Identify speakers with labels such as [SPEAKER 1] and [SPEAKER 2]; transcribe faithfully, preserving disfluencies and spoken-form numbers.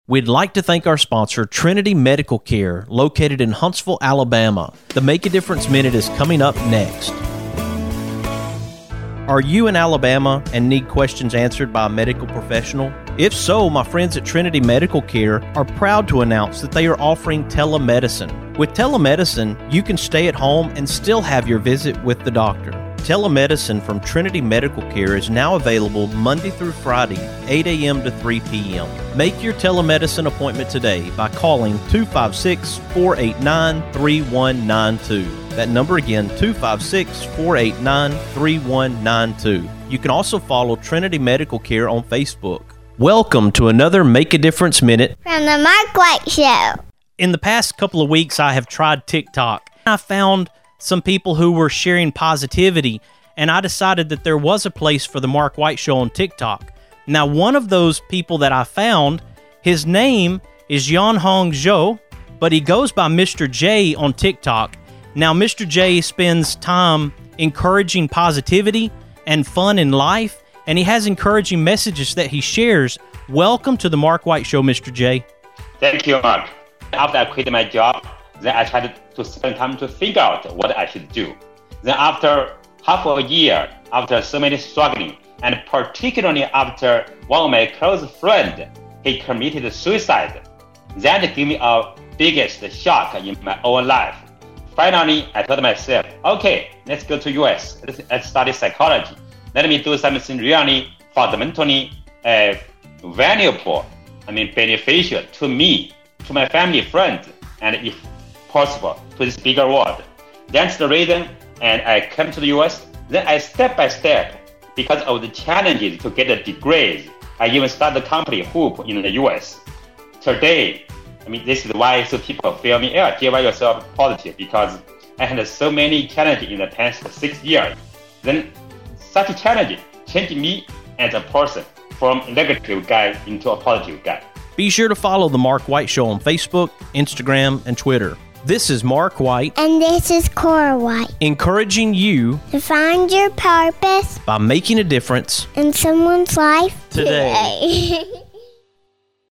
[SPEAKER 1] We'd like to thank our sponsor, Trinity Medical Care, located in Huntsville, Alabama. The Make a Difference Minute is coming up next. Are you in Alabama and need questions answered by a medical professional? If so, my friends at Trinity Medical Care are proud to announce that they are offering telemedicine. With telemedicine, you can stay at home and still have your visit with the doctor. Telemedicine from Trinity Medical Care is now available Monday through Friday, eight a.m. to three p.m. Make your telemedicine appointment today by calling two five six, four eight nine, three one nine two. That number again, two five six, four eight nine, three one nine two. You can also follow Trinity Medical Care on Facebook. Welcome to another Make a Difference Minute
[SPEAKER 2] from the Mark White Show.
[SPEAKER 1] In the past couple of weeks, I have tried TikTok. I found some people who were sharing positivity, and I decided that there was a place for the Mark White Show on TikTok. Now, one of those people that I found, his name is Yan Hong Zhou, but he goes by Mister J on TikTok. Now, Mister J spends time encouraging positivity and fun in life, and he has encouraging messages that he shares. Welcome to the Mark White Show, Mister J.
[SPEAKER 3] Thank you, Mark. After I quit my job, then I tried to spend time to figure out what I should do. Then after half a year, after so many struggling, and particularly after one of my close friends, he committed suicide, that gave me a biggest shock in my own life. Finally, I told myself, okay, let's go to U S. Let's, let's study psychology. Let me do something really fundamentally uh, valuable, I mean beneficial to me, to my family, friends, and if possible, to this bigger world. That's the reason, and I came to the U S. Then I step by step, because of the challenges to get the degrees, I even started the company Hoop in the U S. Today, I mean, this is why so people feel me, yeah, J Y yourself positive, because I had so many challenges in the past six years. Then such a challenge changed me as a person from a negative guy into a positive guy.
[SPEAKER 1] Be sure to follow The Mark White Show on Facebook, Instagram, and Twitter. This is Mark White.
[SPEAKER 2] And this is Cora White.
[SPEAKER 1] Encouraging you
[SPEAKER 2] to find your purpose
[SPEAKER 1] by making a difference
[SPEAKER 2] in someone's life
[SPEAKER 1] today.
[SPEAKER 2] today.